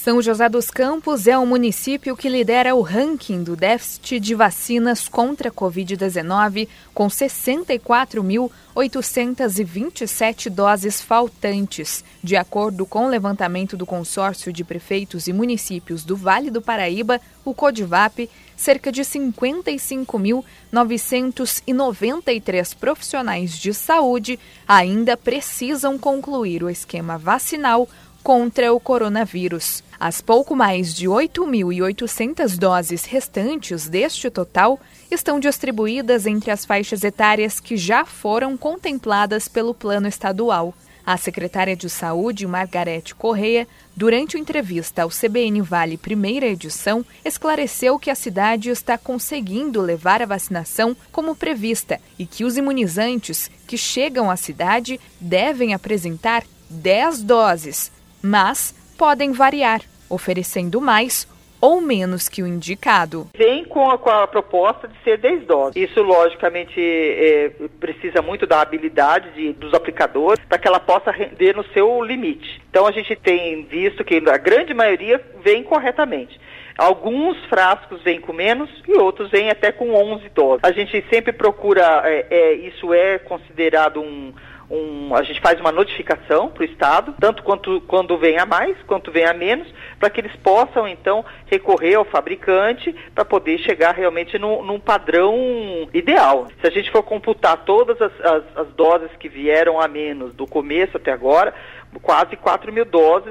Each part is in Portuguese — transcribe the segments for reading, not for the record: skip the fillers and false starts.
São José dos Campos é o município que lidera o ranking do déficit de vacinas contra a Covid-19, com 64.827 doses faltantes. De acordo com o levantamento do Consórcio de Prefeitos e Municípios do Vale do Paraíba, o CODIVAP, cerca de 55.993 profissionais de saúde ainda precisam concluir o esquema vacinal contra o coronavírus. As pouco mais de 8.800 doses restantes deste total estão distribuídas entre as faixas etárias que já foram contempladas pelo plano estadual. A secretária de Saúde, Margarete Correia, durante entrevista ao CBN Vale primeira edição, esclareceu que a cidade está conseguindo levar a vacinação como prevista e que os imunizantes que chegam à cidade devem apresentar 10 doses, mas podem variar, oferecendo mais ou menos que o indicado. Vem com a proposta de ser 10 doses. Isso, logicamente, precisa muito da habilidade dos aplicadores para que ela possa render no seu limite. Então, a gente tem visto que a grande maioria vem corretamente. Alguns frascos vêm com menos e outros vêm até com 11 doses. A gente sempre procura, isso é considerado a gente faz uma notificação para o Estado, tanto quando vem a mais, quanto vem a menos, para que eles possam, então, recorrer ao fabricante para poder chegar realmente num padrão ideal. Se a gente for computar todas as doses que vieram a menos do começo até agora, quase 4.000 doses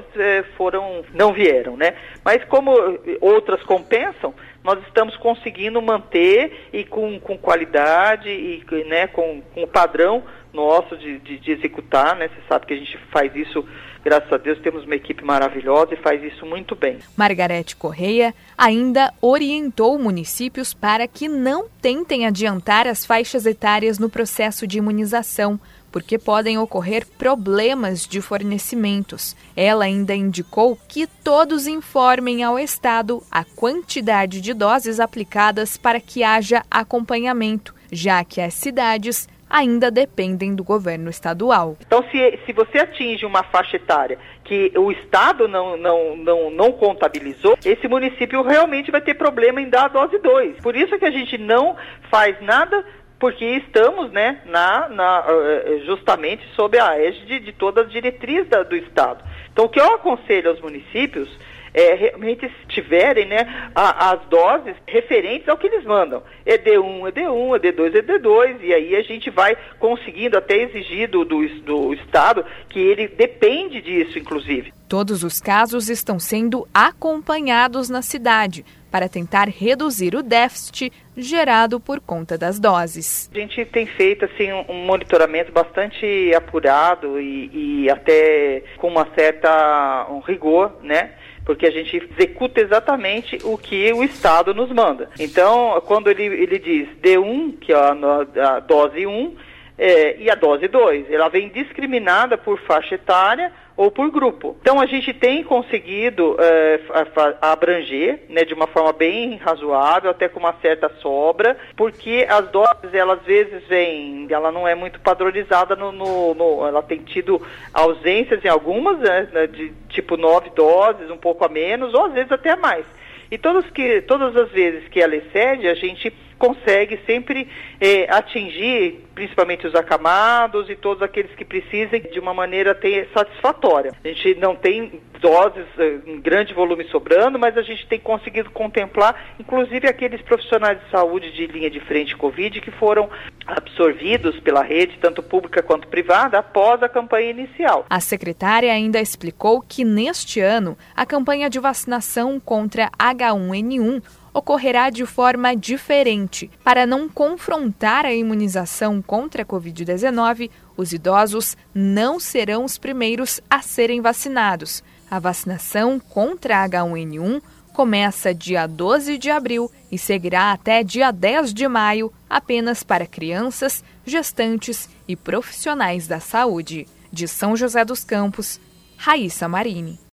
não vieram, né? Mas como outras compensam, nós estamos conseguindo manter e com qualidade e, né, com o padrão nosso de executar, né? Você sabe que a gente faz isso, graças a Deus, temos uma equipe maravilhosa e faz isso muito bem. Margarete Correia ainda orientou municípios para que não tentem adiantar as faixas etárias no processo de imunização, porque podem ocorrer problemas de fornecimentos. Ela ainda indicou que todos informem ao Estado a quantidade de doses aplicadas para que haja acompanhamento, já que as cidades ainda dependem do governo estadual. Então, se você atinge uma faixa etária que o Estado não contabilizou, esse município realmente vai ter problema em dar a dose 2. Por isso que a gente não faz nada, porque estamos, né, justamente sob a égide de todas as diretrizes do Estado. Então, o que eu aconselho aos municípios realmente tiverem, né, as doses referentes ao que eles mandam. É D1, é D1, é D2, é D2, e aí a gente vai conseguindo até exigir do Estado que ele depende disso, inclusive. Todos os casos estão sendo acompanhados na cidade para tentar reduzir o déficit gerado por conta das doses. A gente tem feito assim um monitoramento bastante apurado e até com uma certa rigor, né? Porque a gente executa exatamente o que o Estado nos manda. Então, quando ele diz D1, que é a dose 1, e a dose 2, ela vem discriminada por faixa etária ou por grupo. Então, a gente tem conseguido abranger, né, de uma forma bem razoável, até com uma certa sobra, porque as doses, ela às vezes ela não é muito padronizada, ela tem tido ausências em algumas, né, de tipo 9 doses, um pouco a menos, ou às vezes até a mais. E todas as vezes que ela excede, a gente consegue sempre atingir, principalmente os acamados e todos aqueles que precisem de uma maneira satisfatória. A gente não tem doses em grande volume sobrando, mas a gente tem conseguido contemplar, inclusive aqueles profissionais de saúde de linha de frente Covid que foram absorvidos pela rede, tanto pública quanto privada, após a campanha inicial. A secretária ainda explicou que neste ano a campanha de vacinação contra H1N1 ocorrerá de forma diferente. Para não confrontar a imunização contra a Covid-19, os idosos não serão os primeiros a serem vacinados. A vacinação contra a H1N1 começa dia 12 de abril e seguirá até dia 10 de maio, apenas para crianças, gestantes e profissionais da saúde. De São José dos Campos, Raíssa Marini.